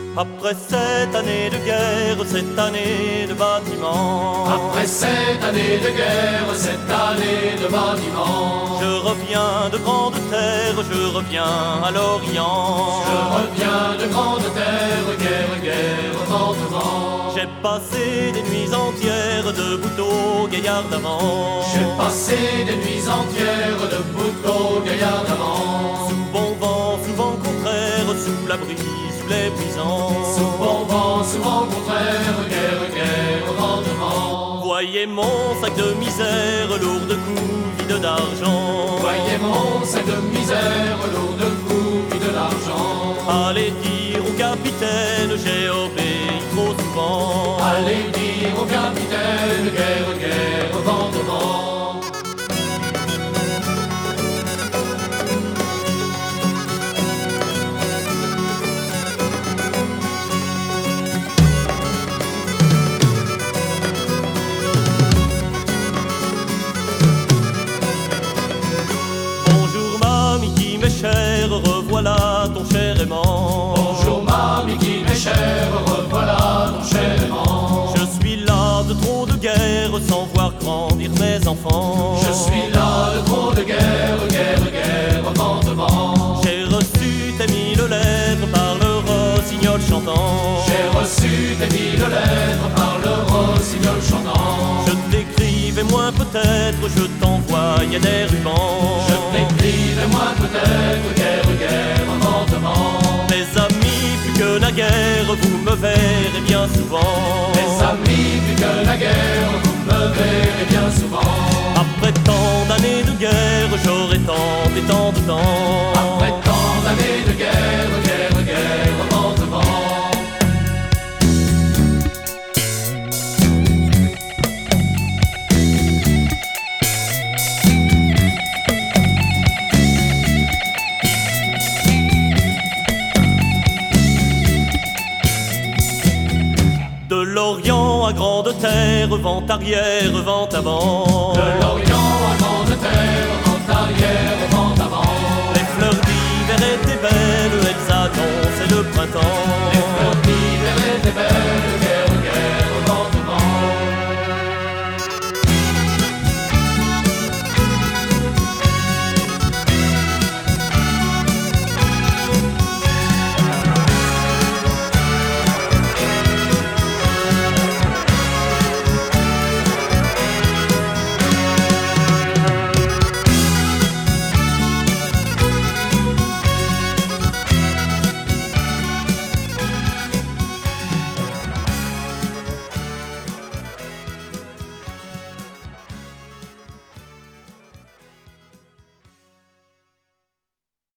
Après cette année de guerre, cette année de bâtiment, Après cette année de guerre, cette année de bâtiment, je reviens de grande terre, je reviens à l'Orient. je reviens de grande terre, guerre, guerre, vent, vent. J'ai passé des nuits entières debout au gaillard d'avant. J'ai passé des nuits entières debout au gaillard d'avant. Sous bon vent, souvent contraire, sous l'abri, sous les brisants. Sous bon vent, souvent contraire, guerre, guerre, vent, vent. Voyez mon sac de misère, lourd de coups, vide d'argent. Voyez mon sac de misère, lourd de coups, de l'argent. Allez dire au capitaine, j'ai obéi trop souvent. Allez dire au capitaine, guerre, guerre, vent, vent. Bonjour mamie qui m'est chère, revoilà ton cher aimant. Bonjour mamie qui m'est chère, revoilà ton cher aimant. Je suis là de trop de guerre, sans voir grandir mes enfants. Je suis là de trop de guerre, guerre, guerre, vent, vent. J'ai reçu tes 1000 lettres par le rossignol chantant. J'ai reçu tes 1000 lettres par le rossignol chantant. Je t'écrivais moins peut-être, je t'envoyais des rubans. Je t'écrivais moi peut-être, guerre, guerre, vent, vent. Mes amis, plus que naguère, vous me verrez bien souvent. Mes amis, plus que la guerre, vous me verrez bien souvent. Après tant d'années de guerre, j'aurai tant et tant de temps. Après tant d'années de guerre, guerre, guerre, vent, vent. De l'Orient à grande terre, vent arrière, vent avant. De